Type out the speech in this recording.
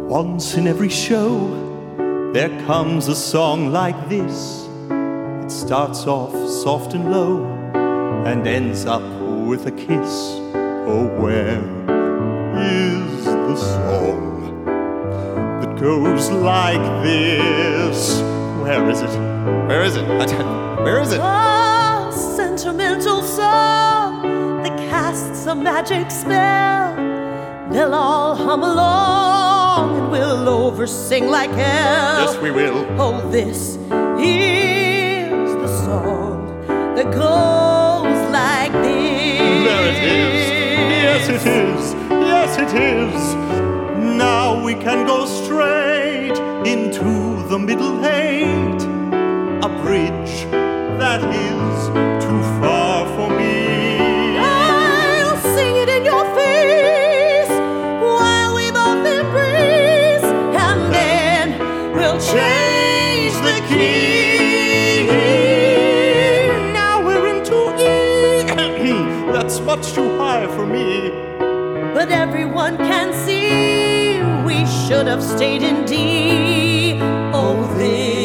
Once in every show, there comes a song like this. It starts off soft and low and ends up with a kiss. Oh, where is the song that goes like this? Where is it? Where is it? Where is it? A sentimental song that casts a magic spell. They'll all hum along and we'll over-sing like hell. Yes, we will. Oh, this is the song that goes like this. There it is. Yes, it is. Yes, it is. Now we can go straight into the middle eight. A bridge that is too far for me. I'll sing it in your face while we both embrace, and then we'll change the key. Now we're into E. That's much too high for me. But everyone can see we should have stayed in D. Oh, this